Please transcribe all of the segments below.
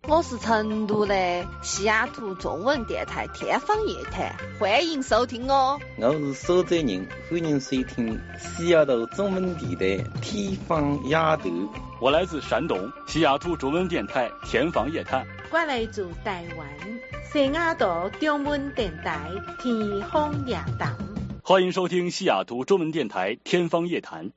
我是成都的西雅图中文电台天方夜谭，欢迎收听哦。 我是苏州人，欢迎收听西雅图中文电台天方夜谭。 我来自山东西雅图中文电台天方夜谭。 我来自台湾西雅图中文电台天方夜谭。 欢迎收听西雅图中文电台天方夜谭。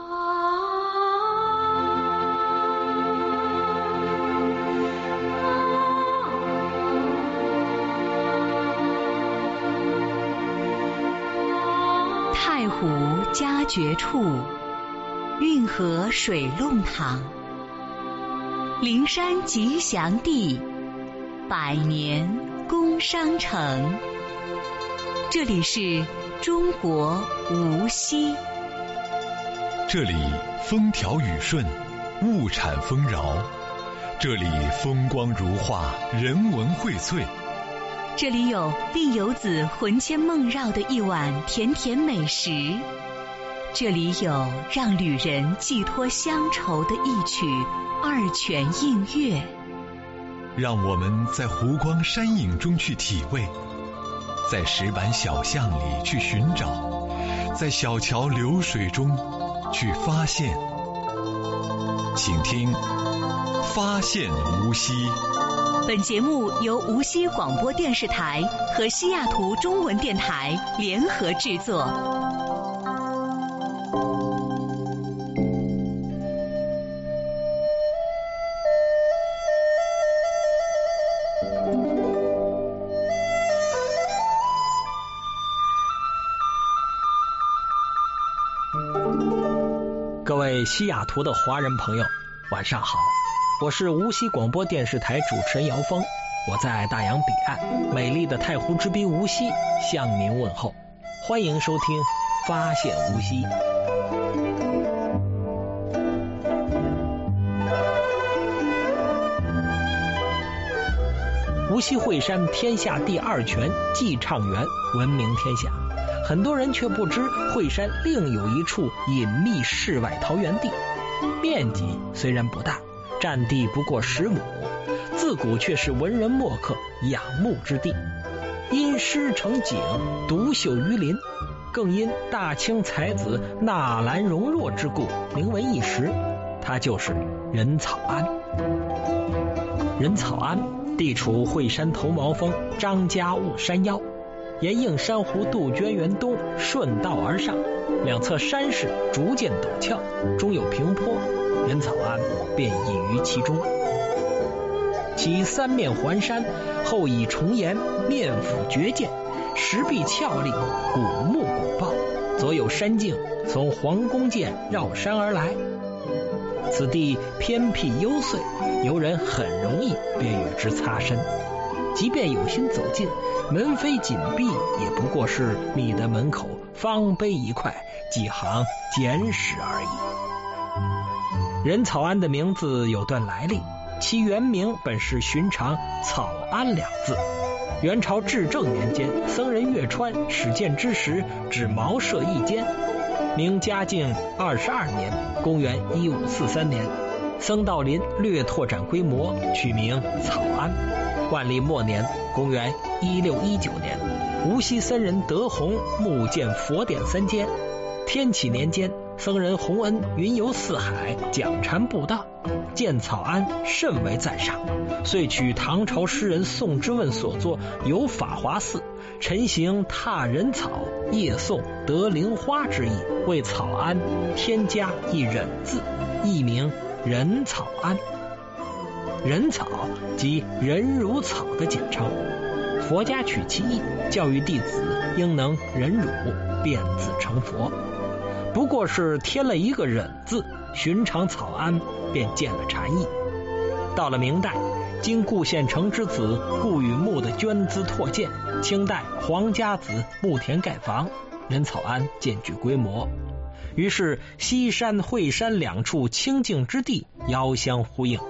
太湖佳绝处，运河水弄堂，灵山吉祥地，百年工商城。这里是中国无锡。 这里风调雨顺，物产丰饶。这里风光如画，人文荟萃。 这里有令游子魂牵梦绕的一碗甜甜美食，这里有让旅人寄托乡愁的一曲二泉映月。 让我们在湖光山影中去体味，在石板小巷里去寻找，在小桥流水中去发现。请听发现无锡。 本节目由无锡广播电视台和西雅图中文电台联合制作。 各位西雅图的华人朋友，晚上好，我是无锡广播电视台主持人姚峰，我在大洋彼岸美丽的太湖之滨无锡向您问候，欢迎收听发现无锡。无锡惠山天下第二泉寄畅园闻名天下，很多人却不知惠山另有一处隐秘世外桃源地，面积虽然不大，占地不过10亩，自古却是文人墨客仰慕之地，因诗成景，独秀于林，更因大清才子纳兰容若之故名闻一时，它就是任草庵。任草庵地处惠山头毛峰张家坞山腰，沿映山湖杜鹃园东顺道而上，两侧山势逐渐陡峭，中有平坡，任草庵便隐于其中。其三面环山，后以重檐，面俯绝涧，石壁峭立，古木拱抱，左有山径从皇宫涧绕山而来。此地偏僻幽邃，游人很容易便与之擦身，即便有心走近，门扉紧闭，也不过是你的门口方碑一块，几行简史而已。任草庵的名字有段来历，其原名本是寻常草庵两字。元朝至正年间，僧人岳川始建之时，只茅舍一间。明嘉靖22年，公元1543年，僧道林略拓展规模，取名草庵。万历末年，公元1619年，无锡僧人德宏募建佛典3间。天启年间，僧人洪恩云游四海，讲禅布道，建草庵甚为赞赏，遂取唐朝诗人宋之问所作《游法华寺》，陈行踏人草，夜诵得灵花之意，为草庵添加一忍字，译名任草庵。忍草即忍辱草的简称，佛家取其意，教育弟子应能忍辱，便自成佛。不过是添了一个忍字，寻常草庵便见了禅意。到了明代，经顾宪成之子顾允木的捐资拓建，清代黄家子慕田盖房，任草庵渐具规模。于是西山惠山两处清净之地遥相呼应。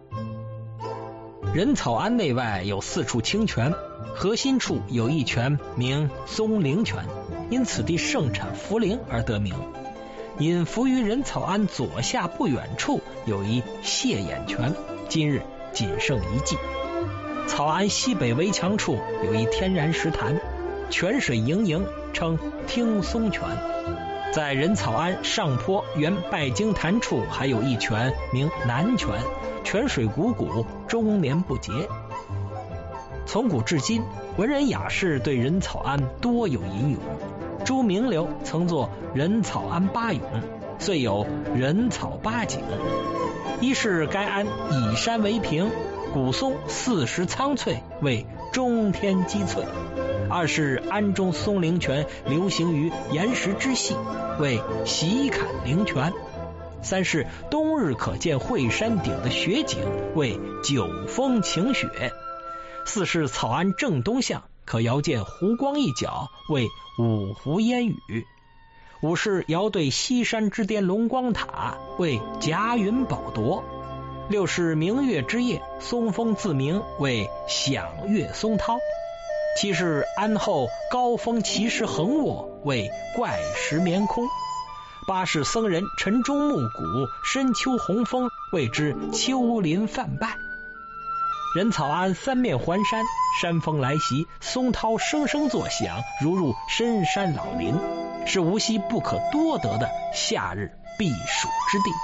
任草庵内外有4处清泉，核心处有一泉名松灵泉，因此地盛产茯苓而得名。隐伏于任草庵左下不远处有一谢眼泉，今日仅剩遗迹。草庵西北围墙处有一天然石潭，泉水盈盈，称听松泉。在人草庵上坡原拜经潭处还有一泉名南泉，泉水汩汩，终年不竭。从古至今，文人雅士对人草庵多有吟咏。朱明流曾作人草庵八咏，遂有人草八景。一是该庵以山为平，古松40苍翠，为中天积翠；二是庵中松灵泉流行于岩石之隙，为喜坎灵泉；三是冬日可见惠山顶的雪景，为九峰晴雪；四是草庵正东向可遥见湖光一角，为五湖烟雨；五是遥对西山之巅龙光塔，为夹云宝铎；六是明月之夜，松风自鸣，为响月松涛；七是庵后高峰奇石横卧，为怪石眠空；八是僧人晨钟暮鼓，深秋红枫，谓之秋林泛拜。人草庵三面环山，山风来袭，松涛声声作响，如入深山老林，是无锡不可多得的夏日避暑之地。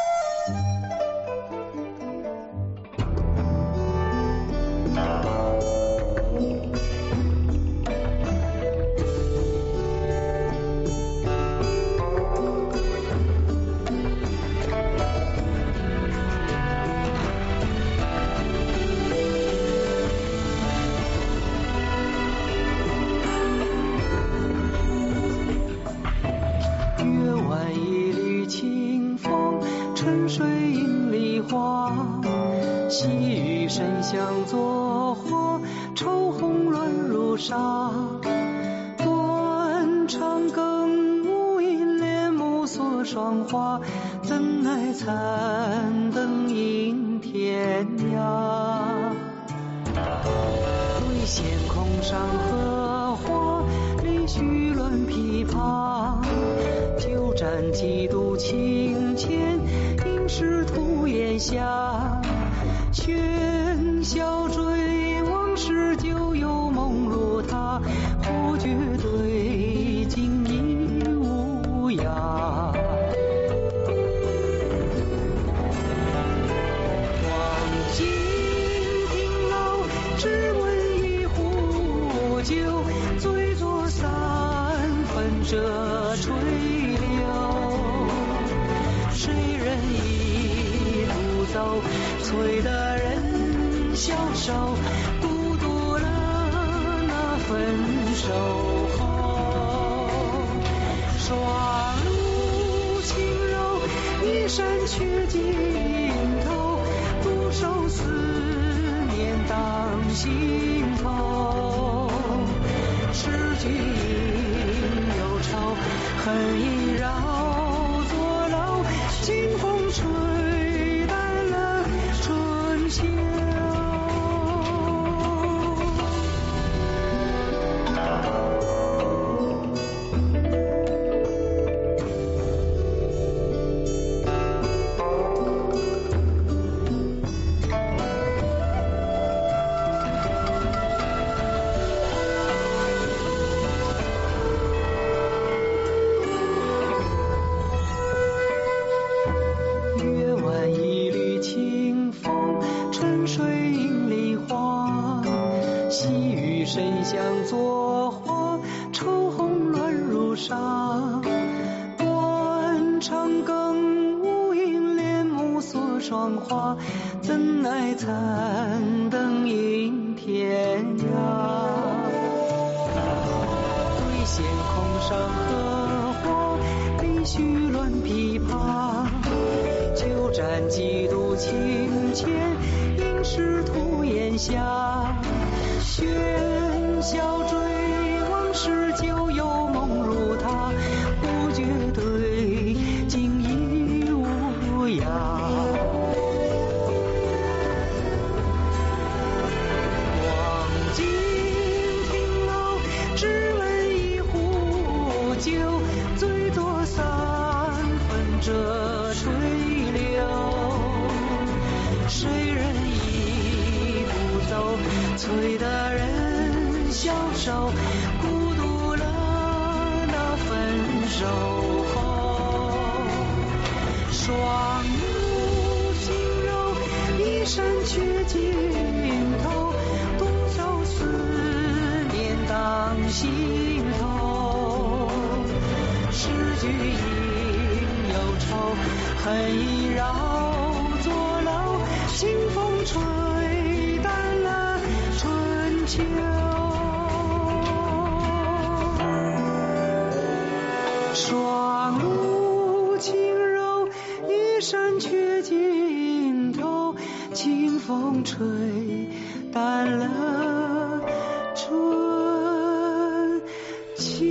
向作花，愁红乱如纱。断肠更无因，帘幕锁霜花，怎奈残灯映天涯。对线空上荷花，离须乱琵琶。酒盏几度清浅，应是徒檐下。喧嚣追往事，旧有梦如他，忽觉对镜已无涯。望京亭老，只闻一壶酒，醉坐三分折垂柳。谁人已独走，催得人消瘦，孤独了那分手后。双露轻柔，一山却尽头，独守思念当心头。诗句应忧愁，恨已绕左楼，清风吹淡了春秋。像作花，愁红乱如纱。断肠更无因，帘幕锁霜花，怎奈残灯映天涯。对线空上荷花，离须乱琵琶。酒盏几度清浅，应是徒檐下。喧嚣追往事，旧有梦如他，忽觉对镜已无涯。望京亭老，只闻一壶酒，醉坐三分折垂柳。谁人已催得人消瘦，孤独了那分手后。双目轻柔，一生却尽头，多少思念当心头。诗句应忧愁，恨意绕左楼，清风吹淡了春秋。双目轻柔，一生却尽头，清风吹淡了春秋。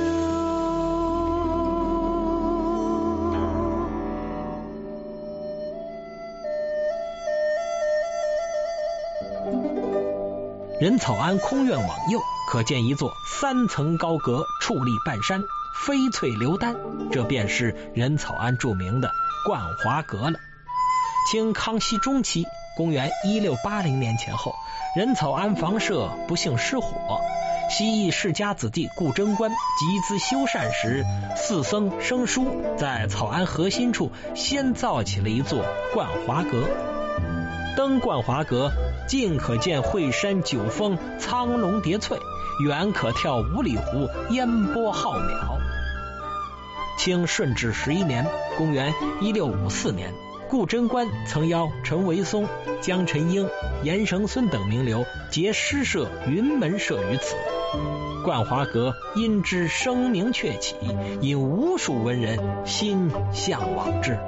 任草庵空院往右，可见一座3层高阁，矗立半山，翡翠流丹，这便是任草庵著名的冠华阁了。清康熙中期，公元1680年前后，任草庵房舍不幸失火，西域世家子弟顾贞观集资修缮时，四僧生疏在草庵核心处先造起了一座冠华阁。登冠华阁，近可见惠山九峰苍龙叠翠，远可眺五里湖烟波浩渺。清顺治11年，公元1654年，顾贞观曾邀陈维松、江辰英、严绳孙等名流结诗社云门社于此。冠华阁因之声名鹊起，引无数文人心向往之。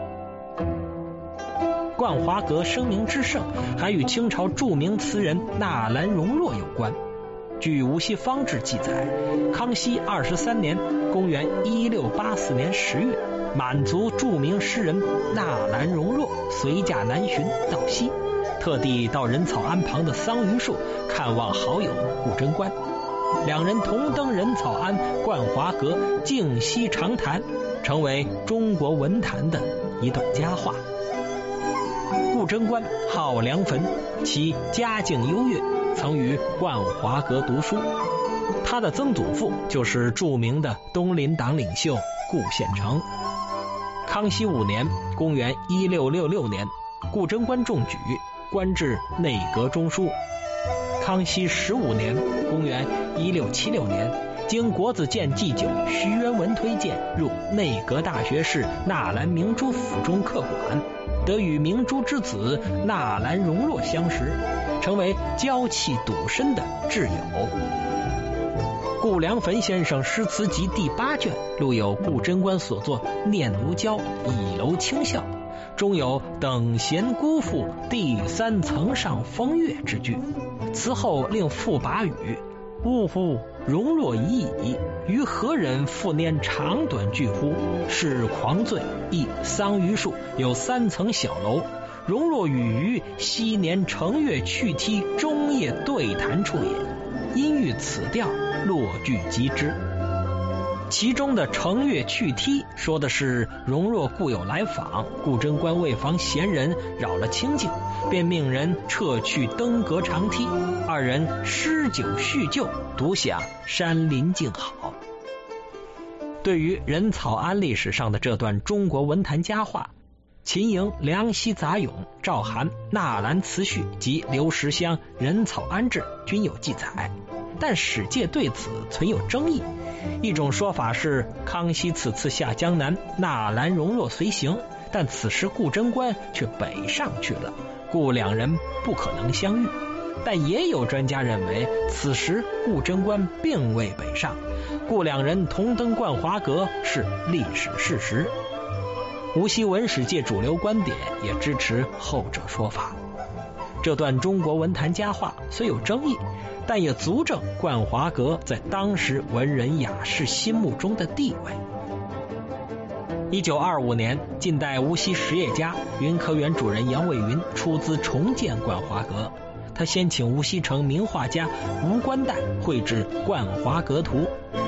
冠华阁声名之盛，还与清朝著名词人纳兰容若有关。据无锡方志记载，康熙23年，公元1684年10月，满族著名诗人纳兰容若随驾南巡到西，特地到任草庵旁的桑榆树看望好友顾贞观，两人同登任草庵冠华阁，静息长谈，成为中国文坛的一段佳话。顾贞观号梁汾，其家境优越，曾于冠华阁读书。他的曾祖父就是著名的东林党领袖顾宪成。康熙5年，公元1666年，顾贞观中举，官至内阁中书。康熙15年，公元1676年，经国子监祭酒徐渊文推荐，入内阁大学士纳兰明珠府中客馆，得与明珠之子纳兰容若相识，成为交气笃深的挚友。顾梁汾先生诗词集第8卷录有顾贞观所作《念奴娇·倚楼清笑》，中有等闲辜负第3层上风月之句。此后令赋跋语：呜呼，容若已矣，于何人复念长短句乎？是狂醉，亦桑榆树有3层小楼，容若与于昔年乘月去梯中夜对谈处也，因遇此调，落句即之。其中的乘月去梯说的是容若故友来访，顾贞观为防闲人扰了清静，便命人撤去登阁长梯，二人诗酒叙旧，独享山林静好。对于任草庵历史上的这段中国文坛佳话，秦营、梁溪杂咏、赵涵、纳兰词序及刘石香《任草庵志》均有记载，但史界对此存有争议。一种说法是康熙此次下江南，纳兰容若随行，但此时顾贞观却北上去了，故两人不可能相遇。但也有专家认为，此时顾贞观并未北上，故两人同登冠华阁是历史事实。无锡文史界主流观点也支持后者说法。这段中国文坛佳话虽有争议，但也足证冠华阁在当时文人雅士心目中的地位。1925年，近代无锡实业家、云科园主任杨卫云出资重建冠华阁。他先请无锡城名画家吴冠岱绘制冠华阁图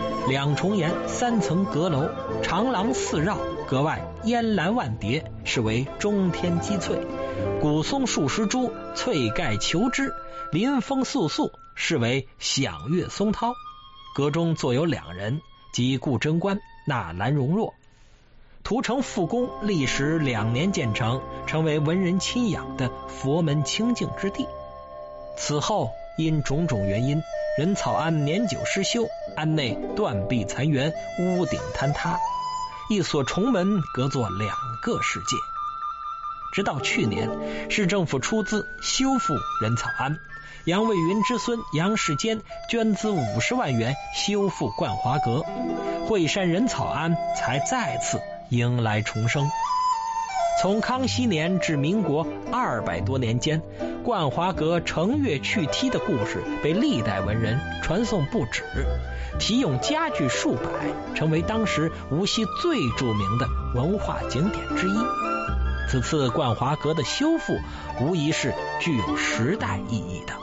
，2重檐3层阁楼，长廊4绕，阁外烟岚万叠，是为中天积翠， 古松树石株，翠盖求枝，临风肃肃，是为响乐松涛。阁中坐有2人，即顾贞观、纳兰容若。图城复宫历时2年建成，成为文人亲仰的佛门清净之地。此后因种种原因，仁草庵年久失修，庵内断壁残垣，屋顶坍塌，一所重门隔作2个世界。直到去年，市政府出资修复仁草庵，杨卫云之孙杨世坚捐资50万元修复冠华阁，惠山仁草庵才再次迎来重生。从康熙年至民国200多年间，冠华阁乘月去梯的故事被历代文人传颂不止，题咏佳句数百，成为当时无锡最著名的文化景点之一。此次冠华阁的修复无疑是具有时代意义的。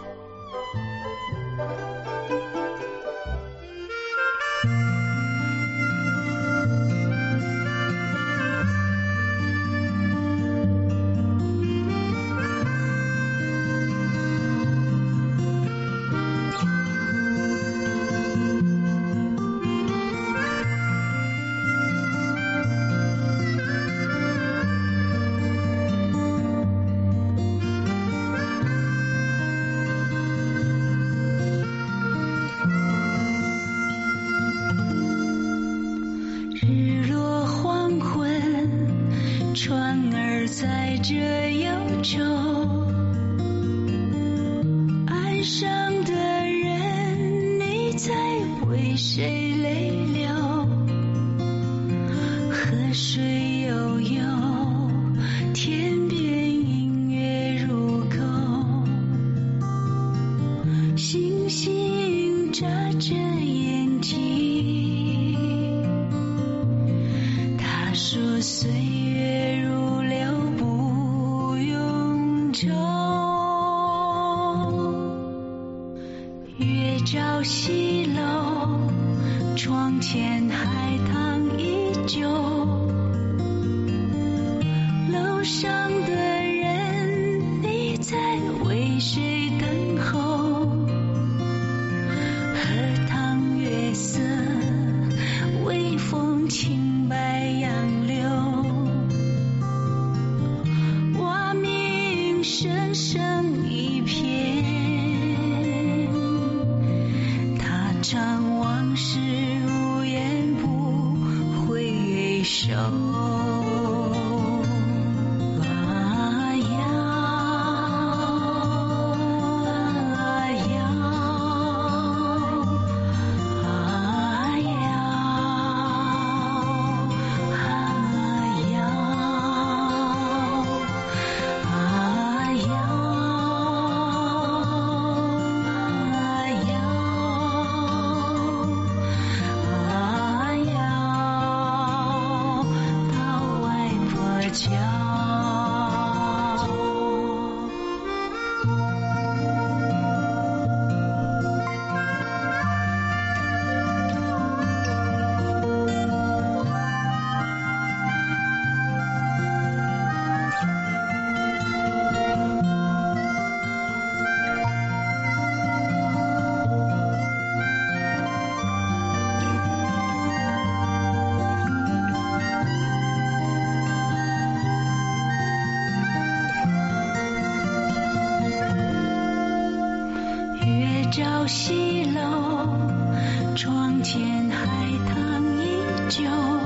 西楼，窗前海棠依旧，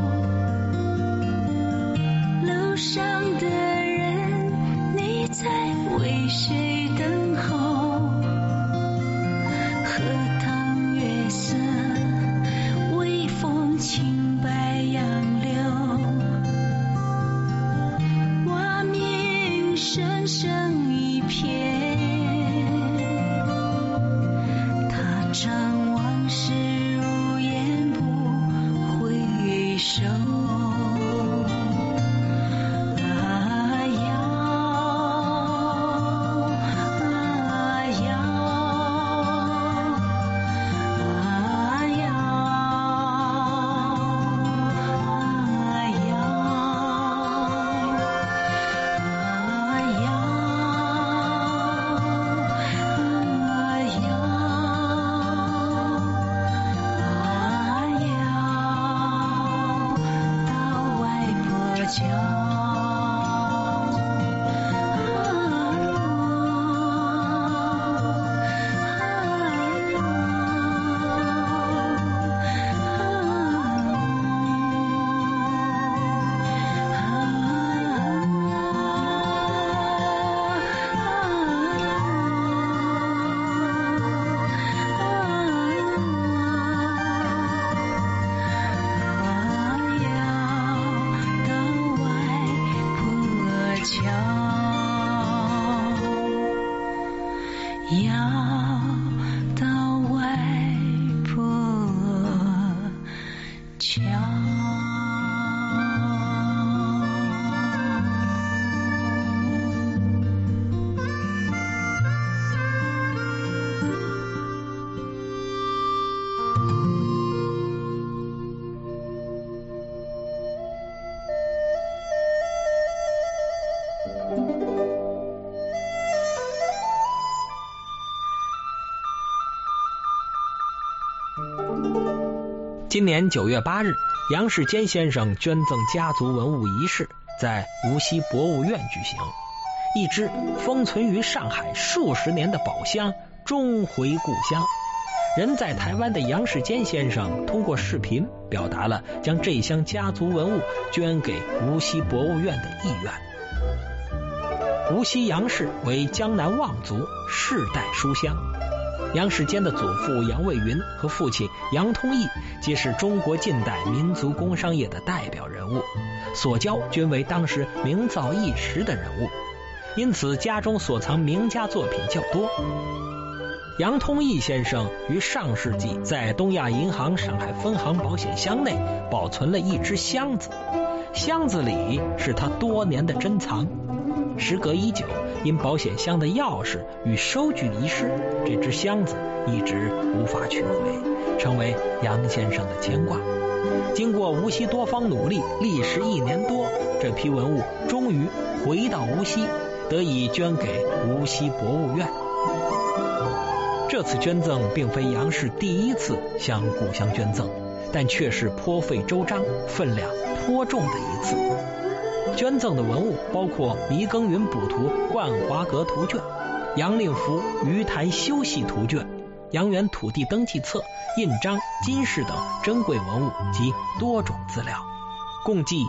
楼上的人，你在为谁等候？荷塘月色，微风轻摆杨柳，蛙鸣声声一片。怅往事如烟不回首。 要到外婆桥。 今年9月8日，杨世坚先生捐赠家族文物仪式在无锡博物院举行。一只封存于上海数十年的宝箱终回故乡。人在台湾的杨世坚先生通过视频表达了将这箱家族文物捐给无锡博物院的意愿。无锡杨氏为江南望族，世代书香。杨世坚的祖父杨卫云和父亲杨通义皆是中国近代民族工商业的代表人物，所交均为当时名噪一时的人物，因此家中所藏名家作品较多。杨通义先生于上世纪在东亚银行上海分行保险箱内保存了一只箱子，箱子里是他多年的珍藏。时隔已久，因保险箱的钥匙与收据遗失，这只箱子一直无法取回，成为杨先生的牵挂。经过无锡多方努力，历时1年多，这批文物终于回到无锡，得以捐给无锡博物院。这次捐赠并非杨氏第一次向故乡捐赠，但却是颇费周章、分量颇重的一次。捐赠的文物包括倪耕云补图冠华阁图卷、杨令福鱼潭修戏图卷、杨园土地登记册、印章、金饰等珍贵文物及多种资料，共计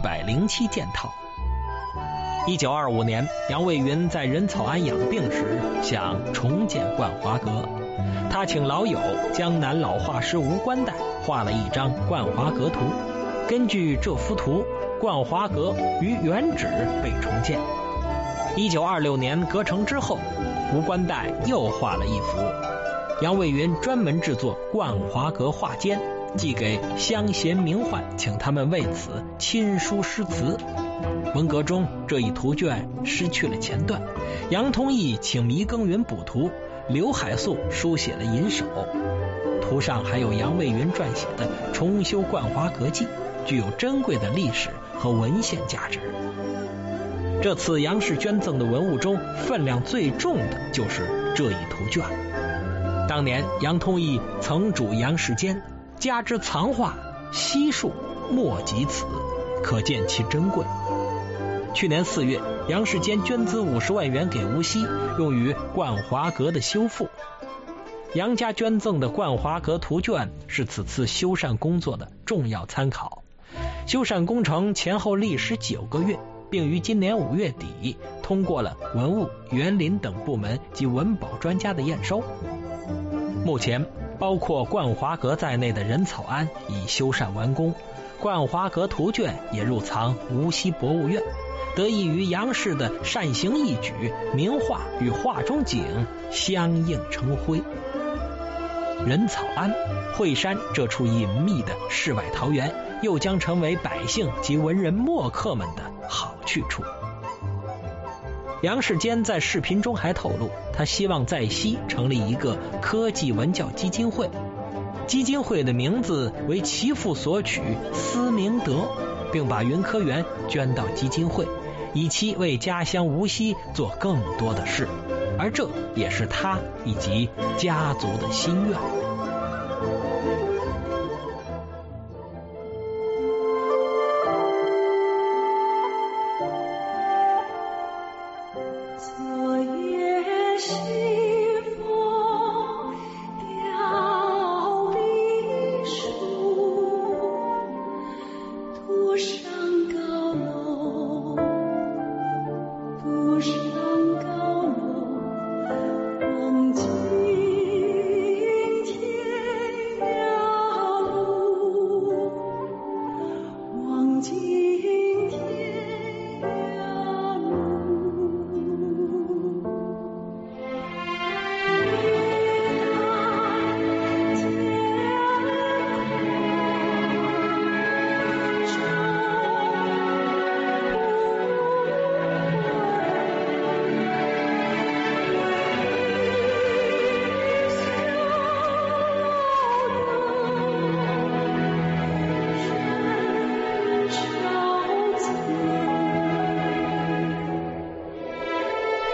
107件套。1925年，杨卫云在任草庵养病时想重建冠华阁，他请老友江南老画师吴冠岱画了一张冠华阁图。根据这幅图，冠华阁于原址被重建。1926年阁成之后，吴冠岱又画了一幅，杨卫云专门制作冠华阁画笺，寄给乡贤名宦，请他们为此亲书诗词。文革中这一图卷失去了前段，杨通义请倪耕云补图，刘海粟书写了引手，图上还有杨卫云撰写的《重修冠华阁记》，具有珍贵的历史和文献价值。这次杨氏捐赠的文物中，分量最重的就是这一图卷。当年杨通义曾嘱杨世坚，家之藏画悉数莫及此，可见其珍贵。去年4月，杨世坚捐资50万元给无锡，用于冠华阁的修复。杨家捐赠的冠华阁图卷是此次修缮工作的重要参考。修缮工程前后历时9个月，并于今年5月底通过了文物、园林等部门及文保专家的验收。目前，包括冠华阁在内的任草庵已修缮完工，冠华阁图卷也入藏无锡博物院。得益于杨氏的善行义举，名画与画中景相映成辉。任草庵、惠山这处隐秘的世外桃源，又将成为百姓及文人墨客们的好去处。杨世坚在视频中还透露，他希望在西成立一个科技文教基金会，基金会的名字为其父所取思明德，并把云科园捐到基金会，以期为家乡无锡做更多的事，而这也是他以及家族的心愿。 望今天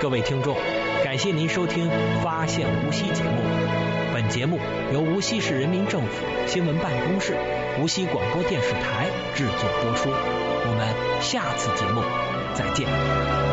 各位听众，感谢您收听《发现无锡》节目。本节目由无锡市人民政府新闻办公室、无锡广播电视台制作播出。我们下次节目再见。